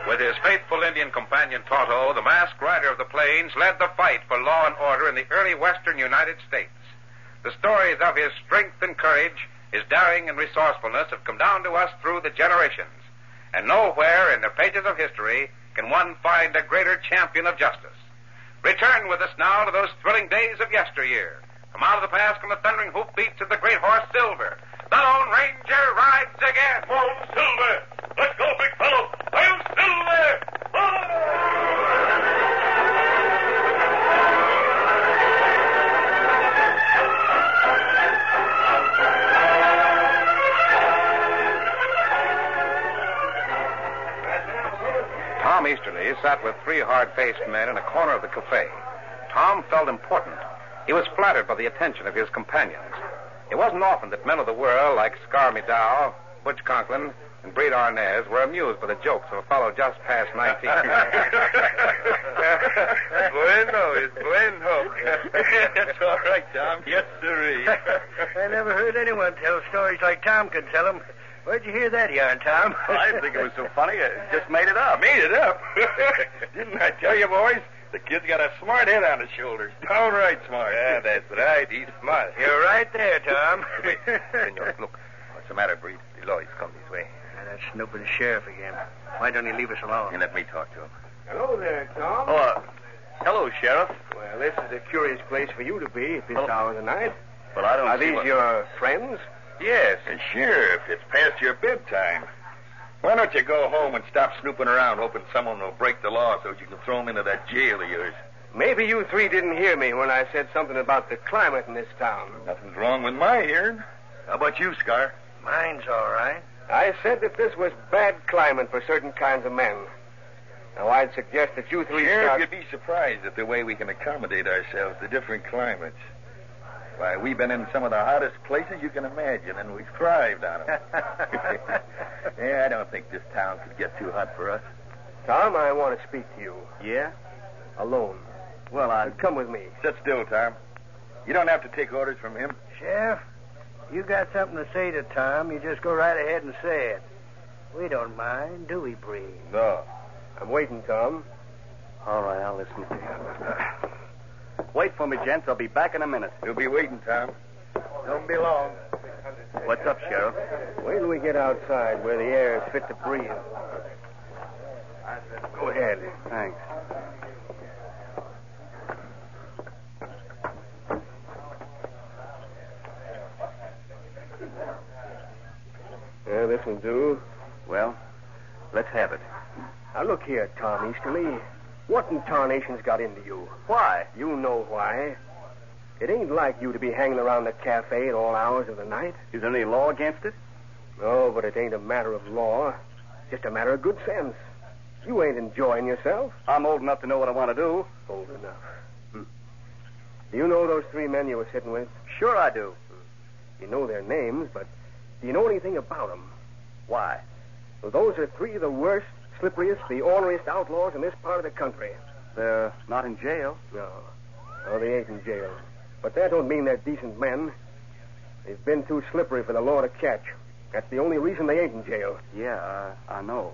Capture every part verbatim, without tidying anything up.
With his faithful Indian companion Tonto, the masked rider of the plains led the fight for law and order in the early western United States. The stories of his strength and courage, his daring and resourcefulness have come down to us through the generations. And nowhere in the pages of history can one find a greater champion of justice. Return with us now to those thrilling days of yesteryear. From out of the past come the thundering hoofbeats of the great horse Silver. The Lone Ranger rides again. Come on, Silver! Let's go, big fellow! I'm Silver! Tom Easterly sat with three hard-faced men in a corner of the cafe. Tom felt important. He was flattered by the attention of his companions. It wasn't often that men of the world like Scar McDowell, Butch Conklin, and Breed Arnaz were amused by the jokes of a fellow just past nineteen. Bueno, it's bueno. That's all right, Tom. Yes, sirree. I never heard anyone tell stories like Tom could tell them. Where'd you hear that yarn, Tom? Well, I didn't think it was so funny. I just made it up. Made it up? Didn't I tell you, boys? The kid's got a smart head on his shoulders. Downright smart. Yeah, that's right. He's smart. You're right there, Tom. Senor, look. What's the matter, Breed? Deloy's come this way. Now, that's snooping sheriff again. Why don't he leave us alone? And let me talk to him. Hello there, Tom. Oh, uh, hello, Sheriff. Well, this is a curious place for you to be at this Oh. hour of the night. Well, I don't Are see these what... your friends? Yes, and Sheriff, it's past your bedtime. Why don't you go home and stop snooping around, hoping someone will break the law so you can throw him into that jail of yours? Maybe you three didn't hear me when I said something about the climate in this town. Nothing's wrong with my hearing. How about you, Scar? Mine's all right. I said that this was bad climate for certain kinds of men. Now, I'd suggest that you three Sheriff, start... you'd be surprised at the way we can accommodate ourselves to different climates. Why, we've been in some of the hottest places you can imagine, and we've thrived on them. Yeah, I don't think this town could get too hot for us. Tom, I want to speak to you. Yeah? Alone. Well, I... Come with me. Sit still, Tom. You don't have to take orders from him. Sheriff, you got something to say to Tom, you just go right ahead and say it. We don't mind, do we, Breed? No. I'm waiting, Tom. All right, I'll listen to you. Wait for me, gents. I'll be back in a minute. You'll be waiting, Tom. Don't be long. What's up, Sheriff? Wait till we get outside where the air is fit to breathe. Go ahead. Thanks. Yeah, this will do. Well, let's have it. Now, look here, Tom Easterly. What in tarnation's got into you? Why? You know why. It ain't like you to be hanging around the cafe at all hours of the night. Is there any law against it? No, but it ain't a matter of law. Just a matter of good sense. You ain't enjoying yourself. I'm old enough to know what I want to do. Old enough. Hmm. Do you know those three men you were sitting with? Sure I do. You know their names, but do you know anything about them? Why? Well, those are three of the worst, slipperiest, the orneriest outlaws in this part of the country. They're not in jail? No. No, they ain't in jail. But that don't mean they're decent men. They've been too slippery for the law to catch. That's the only reason they ain't in jail. Yeah, uh, I know.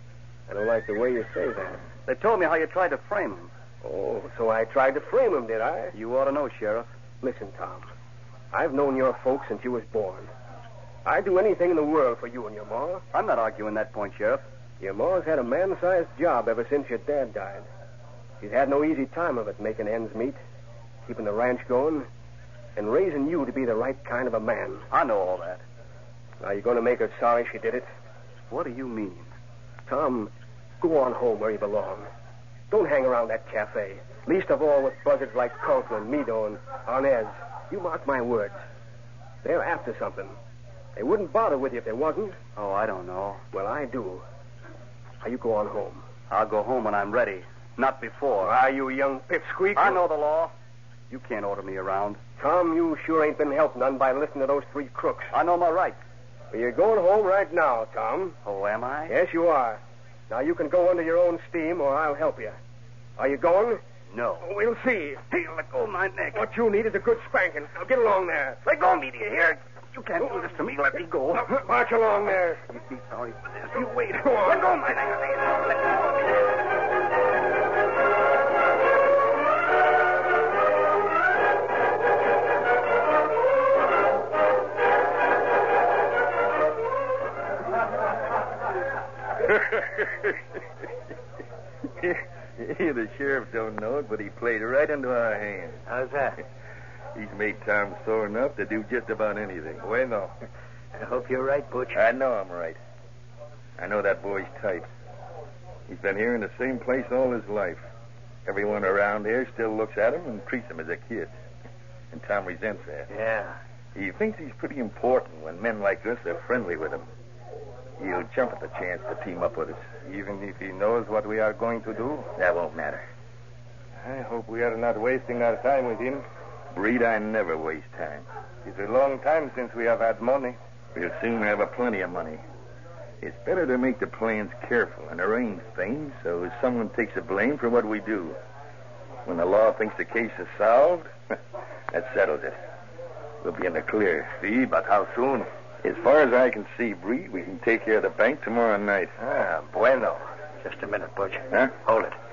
I don't like the way you say that. They told me how you tried to frame them. Oh, so I tried to frame them, did I? You ought to know, Sheriff. Listen, Tom. I've known your folks since you was born. I'd do anything in the world for you and your ma. I'm not arguing that point, Sheriff. Your ma's had a man-sized job ever since your dad died. She's had no easy time of it making ends meet, keeping the ranch going, and raising you to be the right kind of a man. I know all that. Now, you going to make her sorry she did it? What do you mean? Tom, go on home where you belong. Don't hang around that cafe. Least of all with buzzards like Conklin, Mido, and Arnez. You mark my words. They're after something. They wouldn't bother with you if there wasn't. Oh, I don't know. Well, I do. Now, you go on home. I'll go home when I'm ready. Not before. Ah, you young pipsqueak. I know the law. You can't order me around. Tom, you sure ain't been helped none by listening to those three crooks. I know my rights. Well, you're going home right now, Tom. Oh, am I? Yes, you are. Now, you can go under your own steam, or I'll help you. Are you going? No. Oh, we'll see. Hey, let go of my neck. What you need is a good spanking. Now, get along there. Let go of me, do you hear? You can't do this to me. Let me go. Now, march along there. You'd be sorry for this. You wait. Go on. Let go of my leg. Let go of me. The sheriff don't know it, but he played right into our hands. How's that? He's made Tom sore enough to do just about anything. Bueno. I hope you're right, Butch. I know I'm right. I know that boy's type. He's been here in the same place all his life. Everyone around here still looks at him and treats him as a kid. And Tom resents that. Yeah. He thinks he's pretty important when men like us are friendly with him. He'll jump at the chance to team up with us. Even if he knows what we are going to do? That won't matter. I hope we are not wasting our time with him. Breed, I never waste time. It's a long time since we have had money. We'll soon have a plenty of money. It's better to make the plans careful and arrange things so someone takes the blame for what we do. When the law thinks the case is solved, that settles it. We'll be in the clear. See, but how soon? As far as I can see, Breed, we can take care of the bank tomorrow night. Ah, bueno. Just a minute, Butch. Huh? Hold it.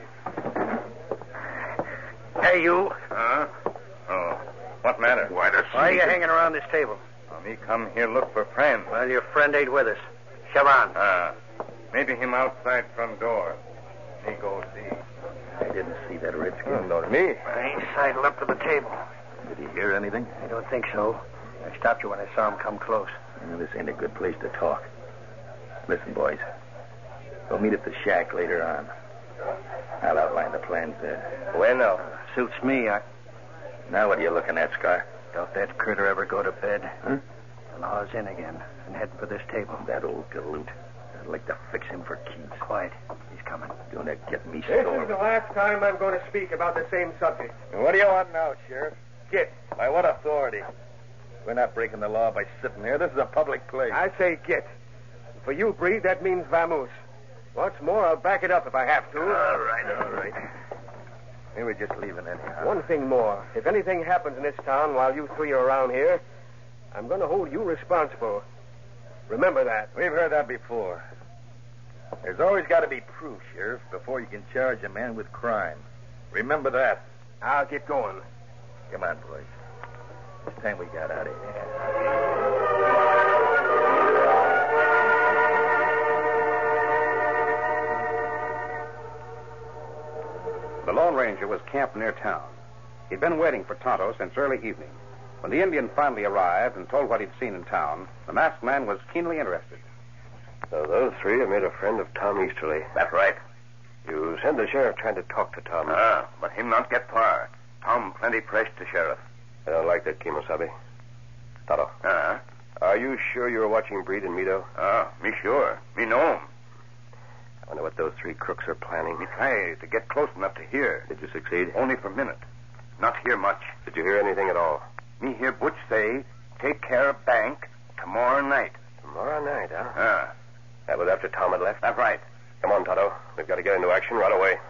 Hey, you. Huh? Oh, what matter? Why does Why are you hanging around this table? Well, me come here look for friend. Well, your friend ain't with us. Come on. Ah, maybe him outside front door. Me go see. I didn't see that redskin. Oh, not me. I ain't sidled up to the table. Did he hear anything? I don't think so. I stopped you when I saw him come close. Well, this ain't a good place to talk. Listen, boys. We'll meet at the shack later on. I'll outline the plans there. Bueno. Suits me. I... Now what are you looking at, Scar? Don't that critter ever go to bed? Huh? The law's in again and heading for this table. That old galoot. I'd like to fix him for keeps. Quiet. He's coming. Don't that get me This sore. is the last time I'm going to speak about the same subject. What do you want now, Sheriff? Get. By what authority? We're not breaking the law by sitting here. This is a public place. I say get. For you, Breed, that means vamoose. What's more, I'll back it up if I have to. All right, all right. We were just leaving anyhow. One thing more. If anything happens in this town while you three are around here, I'm going to hold you responsible. Remember that. We've heard that before. There's always got to be proof, Sheriff, before you can charge a man with crime. Remember that. I'll get going. Come on, boys. It's time we got out of here. The Lone Ranger was camped near town. He'd been waiting for Tonto since early evening. When the Indian finally arrived and told what he'd seen in town, the masked man was keenly interested. So those three have made a friend of Tom Easterly. That's right. You send the sheriff trying to talk to Tom. Ah, but him not get far. Tom plenty pressed the sheriff. I don't like that, Kimosabe. Tonto, Ah, are you sure you were watching Breed and Mito? ah, me sure. Me know him. I wonder what those three crooks are planning. Me try to get close enough to hear. Did you succeed? Only for a minute. Not hear much. Did you hear anything at all? Me hear Butch say, take care of bank tomorrow night. Tomorrow night, huh? Ah, That was after Tom had left? that's right. Come on, Tonto. We've got to get into action right away.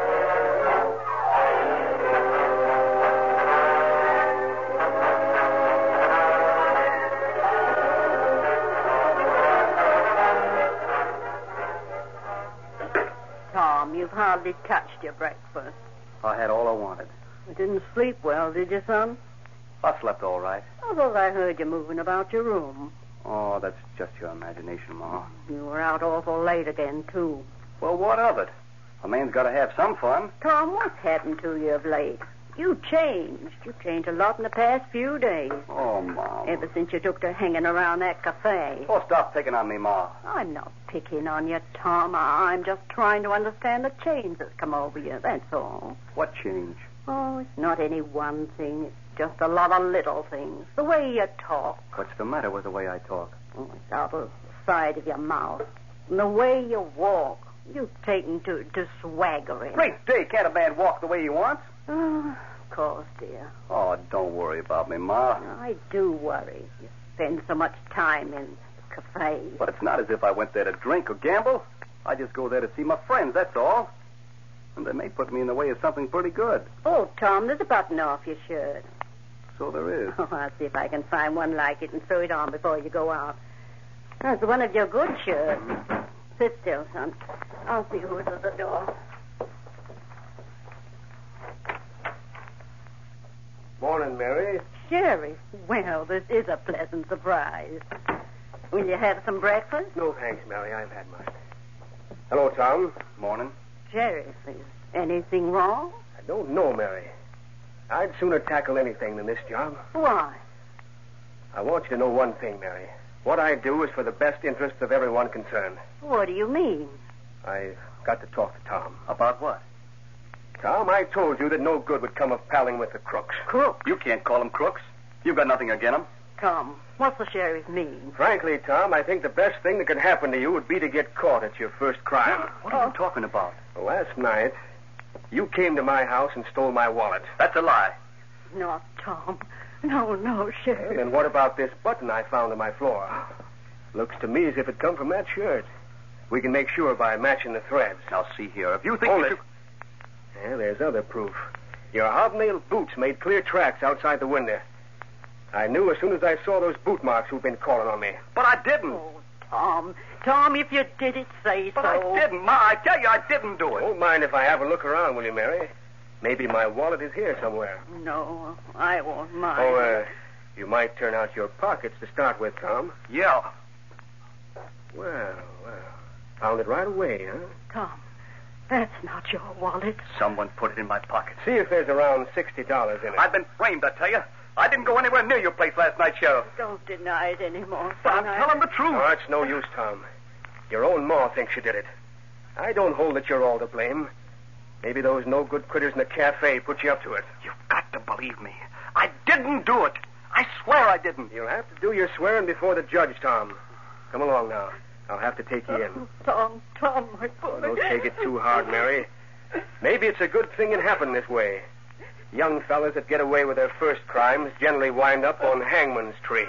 Tom, you've hardly touched your breakfast. I had all I wanted. You didn't sleep well, did you, son? I slept all right. I thought I heard you moving about your room. Oh, that's just your imagination, Ma. You were out awful late again, too. Well, what of it? A man's got to have some fun. Tom, what's happened to you of late? You changed. You've changed a lot in the past few days. Oh, Mom. Ever since you took to hanging around that cafe. Oh, stop picking on me, Ma. I'm not picking on you, Tom. I'm just trying to understand the change that's come over you, that's all. What change? Oh, it's not any one thing. It's just a lot of little things. The way you talk. What's the matter with the way I talk? Oh, it's out of the side of your mouth. And the way you walk. You've taken to, to swaggering. Great day, can't a man walk the way he wants? Oh, of course, dear. Oh, don't worry about me, Ma. I do worry. You spend so much time in cafes. But it's not as if I went there to drink or gamble. I just go there to see my friends, that's all. And they may put me in the way of something pretty good. Oh, Tom, there's a button off your shirt. So there is. Oh, I'll see if I can find one like it and sew it on before you go out. That's one of your good shirts. Sit still, son. I'll see who's at the door. Morning, Mary. Sheriff, well, this is a pleasant surprise. Will you have some breakfast? No, thanks, Mary. I've had mine. Hello, Tom. Morning. Sheriff, is anything wrong? I don't know, Mary. I'd sooner tackle anything than this job. Why? I want you to know one thing, Mary. What I do is for the best interests of everyone concerned. What do you mean? I've got to talk to Tom. About what? Tom, I told you that no good would come of palling with the crooks. Crooks? You can't call them crooks. You've got nothing against them. Tom, what's the sheriff mean? Frankly, Tom, I think the best thing that could happen to you would be to get caught at your first crime. What are you talking about? Well, last night, you came to my house and stole my wallet. That's a lie. No, Tom. No, no, Sheriff. And then what about this button I found on my floor? Looks to me as if it come from that shirt. We can make sure by matching the threads. Now, see here. If you think Hold you it. should... Yeah, there's other proof. Your hobnail boots made clear tracks outside the window. I knew as soon as I saw those boot marks who'd been calling on me. But I didn't. Oh, Tom. Tom, if you did it, say But so. I didn't, Ma. I tell you, I didn't do it. Don't mind if I have a look around, will you, Mary? Maybe my wallet is here somewhere. No, I won't mind. Oh, uh, you might turn out your pockets to start with, Tom. Yeah. Well, well. Found it right away, huh? Tom, that's not your wallet. Someone put it in my pocket. See if there's around sixty dollars in it. I've been framed, I tell you. I didn't go anywhere near your place last night, Sheriff. Don't deny it anymore, But son. I'm telling the truth. Oh, it's no use, Tom. Your own ma thinks you did it. I don't hold that you're all to blame. Maybe those no-good critters in the cafe put you up to it. You've got to believe me. I didn't do it. I swear I didn't. You'll have to do your swearing before the judge, Tom. Come along now. I'll have to take you in. Oh, Tom, Tom, my boy. Don't take it too hard, Mary. Maybe it's a good thing it happened this way. Young fellas that get away with their first crimes generally wind up on hangman's tree.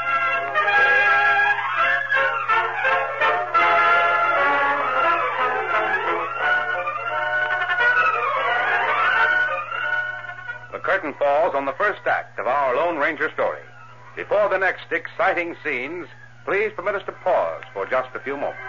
The curtain falls on the first act of our Lone Ranger story. Before the next exciting scenes, please permit us to pause for just a few moments.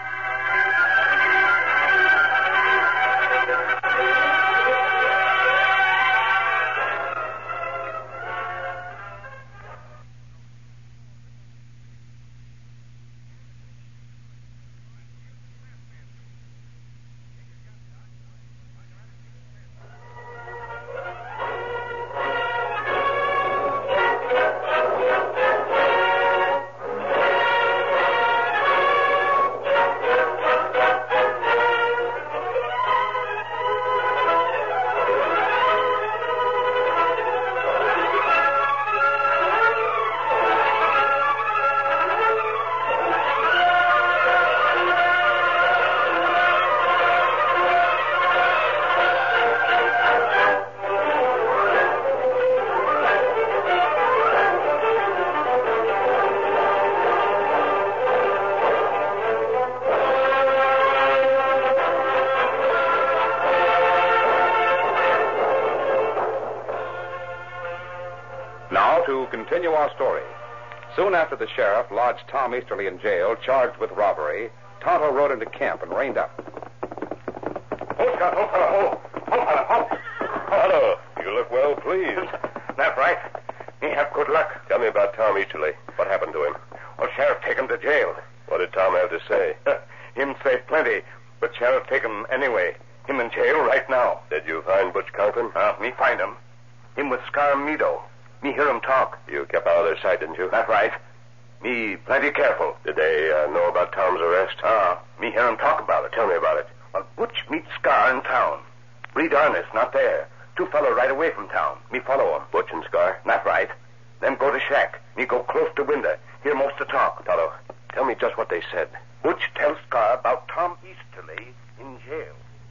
Now to continue our story. Soon after the sheriff lodged Tom Easterly in jail, charged with robbery, Tonto rode into camp and reined up. Ho, Scott, ho, fella, ho. Ho, fella, ho. Hello. You look well pleased. That's right. Me have good luck. Tell me about Tom Easterly. What happened to him? Well, sheriff take him to jail. What did Tom have to say? Him say plenty, but sheriff take him anyway. Him in jail right now. Did you find Butch Conklin? Uh, me find him. Him with Scar Meadow. Me hear him talk. You kept out of their sight, didn't you? That's right. Me plenty careful. Did they uh, know about Tom's arrest? Ah, uh, me hear him talk about it. Tell me about it. Well, Butch meet Scar in town. Reed Arnest not there. Two fellow right away from town. Me follow 'em. Butch and Scar? Not right. Them go to shack. Me go close to window. Hear most of talk. Tonto, tell me just what they said. Butch tell Scar about Tom Easterly in jail.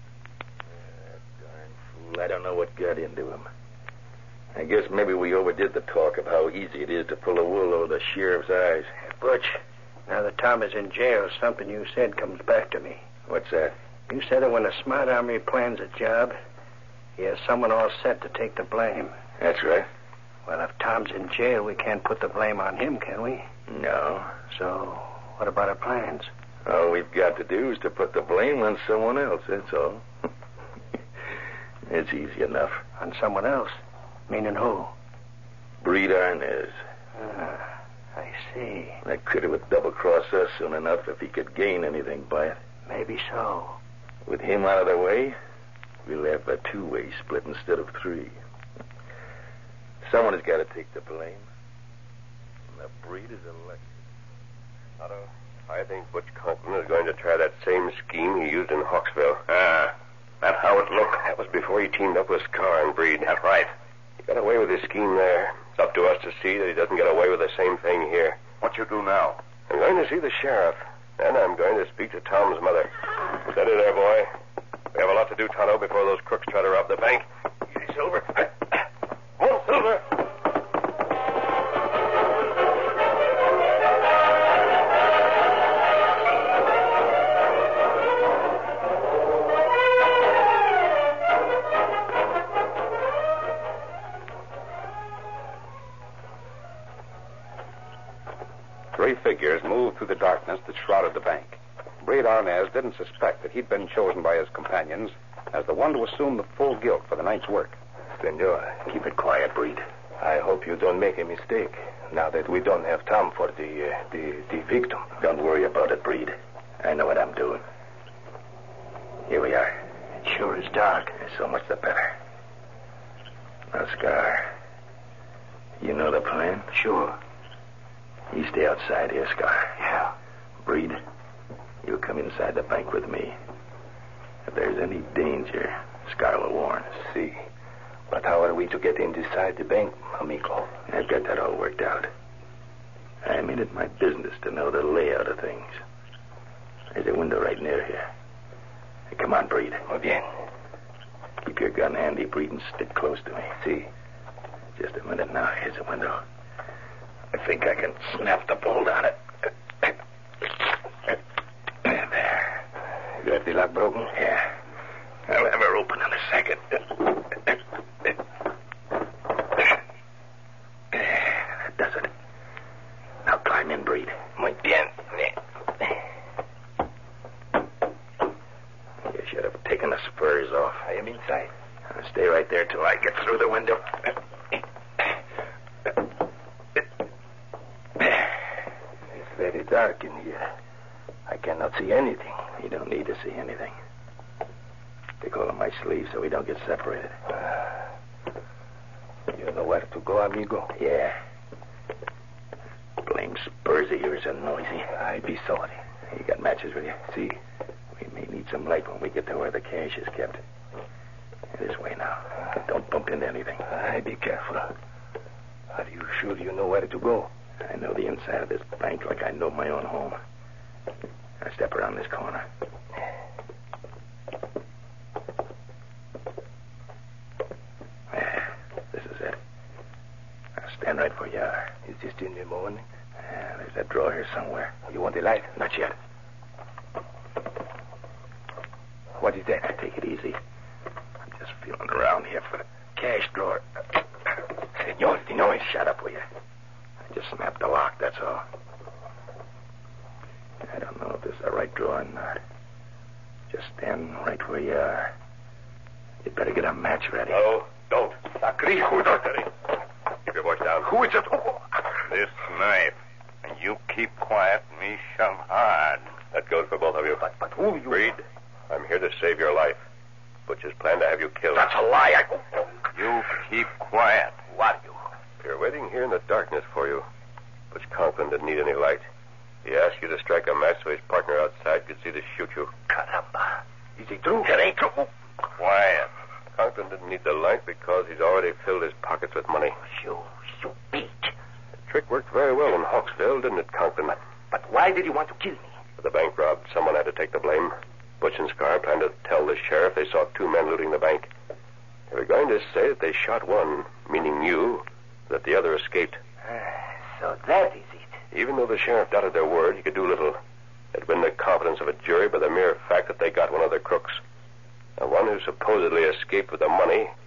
Uh, darn fool. I don't know what got into him. I guess maybe we overdid the talk of how easy it is to pull the wool over the sheriff's eyes. Butch, now that Tom is in jail, something you said comes back to me. What's that? You said that when a smart army plans a job, he has someone all set to take the blame. That's right. Well, if Tom's in jail, we can't put the blame on him, can we? No. So, what about our plans? All we've got to do is to put the blame on someone else, that's all. It's easy enough. On someone else? Meaning who? Breed Arnez. Ah, I see. That critter would double-cross us soon enough if he could gain anything by it. Maybe so. With him out of the way, we'll have a two-way split instead of three. Someone has got to take the blame. And the Breed is elected. Otto, I think Butch Conklin is going to try that same scheme he used in Hawksville. Ah, that's how it looked. That was before he teamed up with Scar and Breed. That's right. He got away with his scheme there. It's up to us to see that he doesn't get away with the same thing here. What you do now? I'm going to see the sheriff. Then I'm going to speak to Tom's mother. Steady there, boy. We have a lot to do, Tonto, before those crooks try to rob the bank. Easy, Silver. Oh, Silver! Three figures moved through the darkness that shrouded the bank. Breed Arnez didn't suspect that he'd been chosen by his companions as the one to assume the full guilt for the night's work. Senor, keep it quiet, Breed. I hope you don't make a mistake now that we don't have Tom for the, uh, the, the victim. Don't worry about it, Breed. I know what I'm doing. Here we are. It sure is dark. So much the better. Now, Scar, you know the plan? Sure. You stay outside here, Scar. Yeah. Breed, you come inside the bank with me. If there's any danger, Scar will warn us. See. But how are we to get inside the bank, amigo? I've got that all worked out. I made it my business to know the layout of things. There's a window right near here. Hey, come on, Breed. Muy bien. Keep your gun handy, Breed, and stick close to me. See? Just a minute now. Here's the window. I think I can snap the bolt on it. There. You have the lock broken? Yeah. I'll have her open in a second. That does it. Now climb in, Breed. Muy bien. You should have taken the spurs off. I am inside. Now stay right there till I get through the window. It's very dark in here. I cannot see anything. You don't need to see anything. Take hold of my sleeve so we don't get separated. Uh, you know where to go, amigo? Yeah. Blame spurs of yours are noisy. I be sorry. You got matches with you? See? We may need some light when we get to where the cash is kept. This way now. Don't bump into anything. I be careful. Are you sure you know where to go? I know the inside of this bank like I know my own home. I step around this corner. There. This is it. Now stand right where you are. Is this in the morning? Yeah, there's a drawer here somewhere. You want a light? Not yet. What is that? Take it easy. I'm just feeling around here for the cash drawer. Senor, the noise. Shut up, will you? I just snapped the lock, that's all. I don't know if this is the right drawer or not. Just stand right where you are. You'd better get a match ready. No, don't. Sacri, who is it? Keep your voice down. Who is it? Oh. This knife. And you keep quiet, me shove hard. That goes for both of you. But, but who you... Breed, I'm here to save your life. Butch has planned to have you killed. That's a lie. I... You keep quiet. What you? We're waiting here in the darkness for you. Butch Conklin didn't need any light. He asked you to strike a match so his partner outside could see to shoot you. Caramba. Is it true? It ain't true. Quiet. Conklin didn't need the light because he's already filled his pockets with money. You, you beat. The trick worked very well in Hawksville, didn't it, Conklin? But, but why did you want to kill me? For the bank robbed, someone had to take the blame. Butch and Scar planned to tell the sheriff they saw two men looting the bank. They were going to say that they shot one, meaning you, that the other escaped. Uh, so that is it. Even though the sheriff doubted their word, he could do little. They'd win the confidence of a jury by the mere fact that they got one of the crooks. The one who supposedly escaped with the money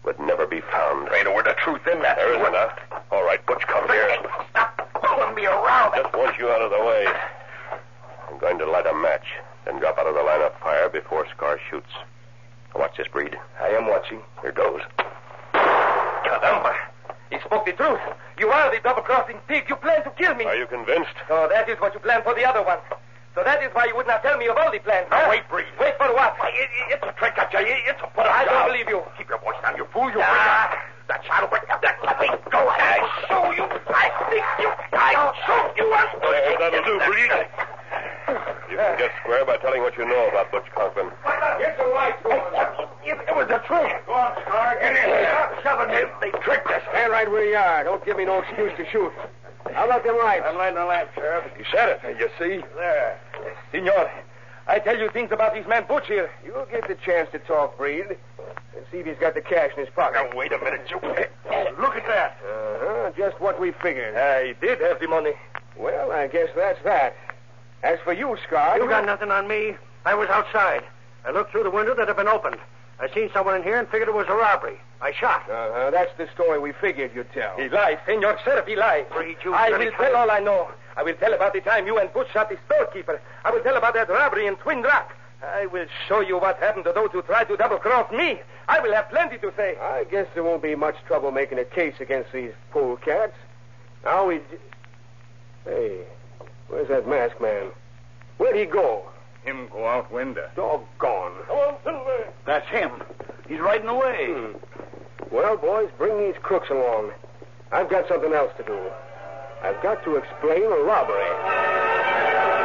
would never be found. Ain't a word of truth in that. There isn't, huh? All right, Butch, come here. Stop pulling me around. Just want you out of the way. I'm going to light a match, then drop out of the line of fire before Scar shoots. Watch this, Breed. I am watching. Here goes. Caramba. He spoke the truth. You are the double-crossing thief. You plan to kill me. Are you convinced? Oh, that is what you planned for the other one. So that is why you would not tell me of all the plans. Now, huh? wait, Breed. Wait for what? Why, it, it's a trick, I tell you. It's a put-up I job. don't believe you. Keep your voice down, you fool. You Ah. bring that child away. Let me go. I show you. I think you. I show you. There, that'll do, Breed. You can get square by telling what you know about Butch Conklin. Here's the light. It, it was a trick. Go on, Scar. Get in here. Shoving me. They tricked us. Stand right where you are. Don't give me no excuse to shoot. How about them lights? I'm lighting the lamp, Sheriff. You said it, you see? There. Senor, I tell you things about this man Butch here. You'll get the chance to talk, Breed, and see if he's got the cash in his pocket. Now, wait a minute, you. Look at that. Uh-huh, just what we figured. Uh, he did have the money. Well, I guess that's that. As for you, Scar... You got nothing on me. I was outside. I looked through the window that had been opened. I seen someone in here and figured it was a robbery. I shot. Uh-huh, that's the story we figured you'd tell. He lies, Senor Sheriff, he lies. Breed, you I dirty will cunt. tell all I know. I will tell about the time you and Butch shot the storekeeper. I will tell about that robbery in Twin Rock. I will show you what happened to those who tried to double-cross me. I will have plenty to say. I guess there won't be much trouble making a case against these polecats. Now we... Hey, where's that masked man? Where'd he go? Him go out window. Doggone. Come on, Silver. That's him. He's riding away. Hmm. Well, boys, bring these crooks along. I've got something else to do. I've got to explain a robbery.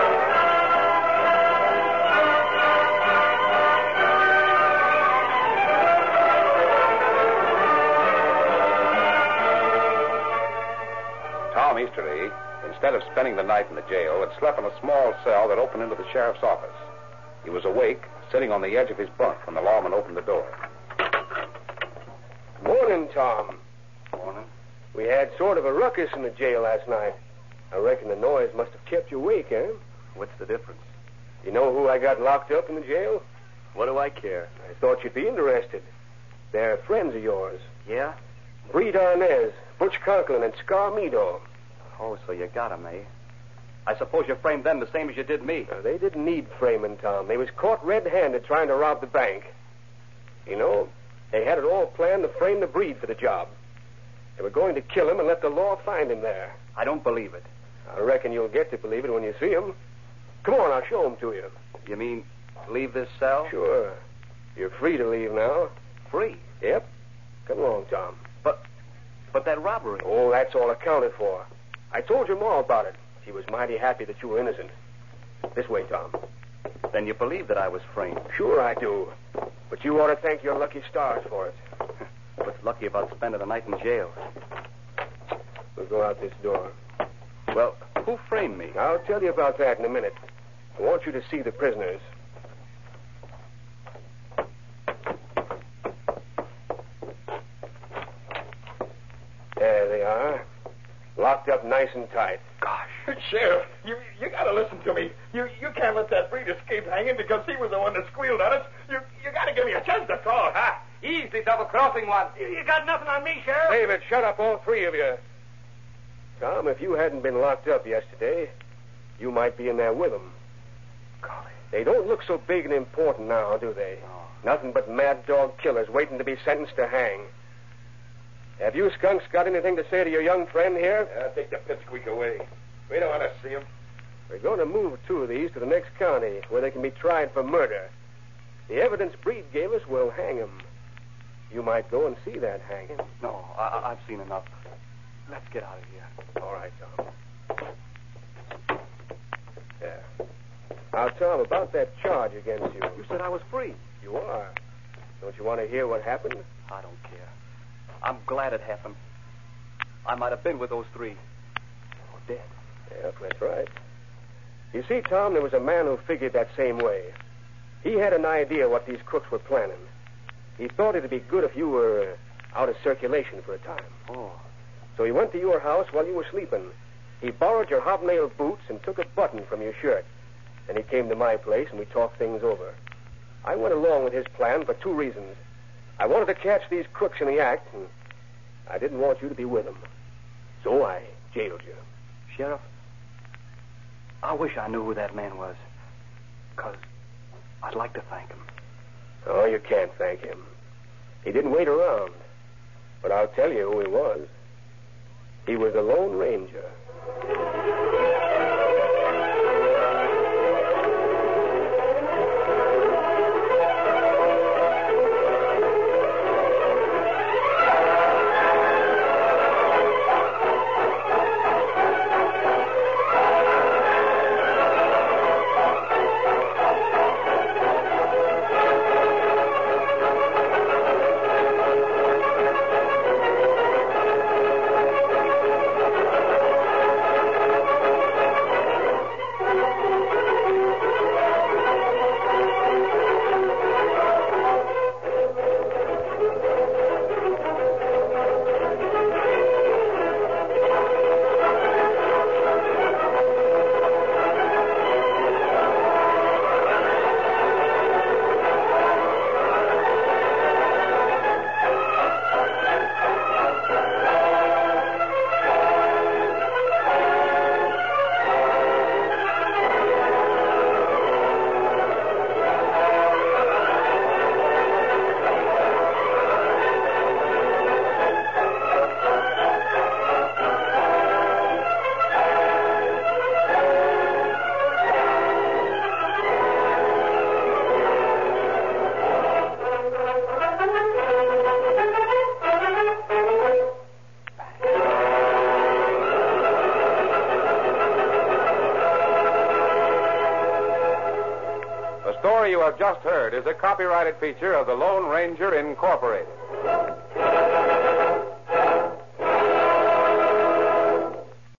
Tom Easterly, instead of spending the night in the jail, had slept in a small cell that opened into the sheriff's office. He was awake, sitting on the edge of his bunk when the lawman opened the door. Morning, Tom. Morning. We had sort of a ruckus in the jail last night. I reckon the noise must have kept you awake, eh? What's the difference? You know who I got locked up in the jail? What do I care? I thought you'd be interested. They're friends of yours. Yeah? Breed Arnez, Butch Conklin, and Scar Meadow. Oh, so you got 'em, eh? I suppose you framed them the same as you did me. Now, they didn't need framing, Tom. They was caught red-handed trying to rob the bank. You know, they had it all planned to frame the Breed for the job. They were going to kill him and let the law find him there. I don't believe it. I reckon you'll get to believe it when you see him. Come on, I'll show him to you. You mean leave this cell? Sure. You're free to leave now. Free? Yep. Come along, Tom. But, but that robbery... Oh, that's all accounted for. I told your ma about it. She was mighty happy that you were innocent. This way, Tom. Then you believe that I was framed? Sure I do. But you ought to thank your lucky stars for it. What's lucky about spending the night in jail? We'll go out this door. Well, who framed me? I'll tell you about that in a minute. I want you to see the prisoners. There they are. Locked up nice and tight. Gosh. Sheriff, you you gotta listen to me. You you can't let that Breed escape hanging because he was the one that squealed on us. You you gotta give me a chance to talk. Ah, he's the double-crossing one. You, you got nothing on me, Sheriff? David, shut up, all three of you. Tom, if you hadn't been locked up yesterday, you might be in there with them. Golly. They don't look so big and important now, do they? No. Nothing but mad dog killers waiting to be sentenced to hang. Have you skunks got anything to say to your young friend here? Uh, take the pipsqueak away. We don't want to see him. We're going to move two of these to the next county where they can be tried for murder. The evidence Breed gave us will hang them. You might go and see that hanging. No, I, I- I've seen enough. Let's get out of here. All right, Tom. Yeah. Now, Tom, about that charge against you. You said I was free. You are. Don't you want to hear what happened? I don't care. I'm glad it happened. I might have been with those three. Or dead. Yep, that's right. You see, Tom, there was a man who figured that same way. He had an idea what these crooks were planning. He thought it'd be good if you were uh, out of circulation for a time. Oh. So he went to your house while you were sleeping. He borrowed your hobnail boots and took a button from your shirt. Then he came to my place and we talked things over. I went along with his plan for two reasons. I wanted to catch these crooks in the act, and I didn't want you to be with them. So I jailed you. Sheriff, I wish I knew who that man was. Because I'd like to thank him. Oh, you can't thank him. He didn't wait around. But I'll tell you who he was. He was the Lone Ranger. The story you have just heard is a copyrighted feature of the Lone Ranger Incorporated.